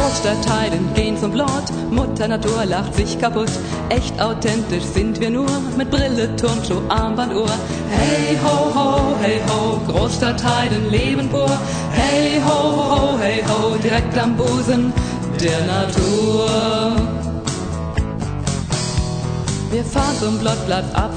Großstadtteilen gehen zum Blot, Mutter Natur lacht sich kaputt. Echt authentisch sind wir nur, mit Brille, Turnschuh, Armbanduhr. Hey ho, Großstadtteilen leben pur. Hey ho, direkt am Busen der Natur. Wir fahren zum Blotplatz ab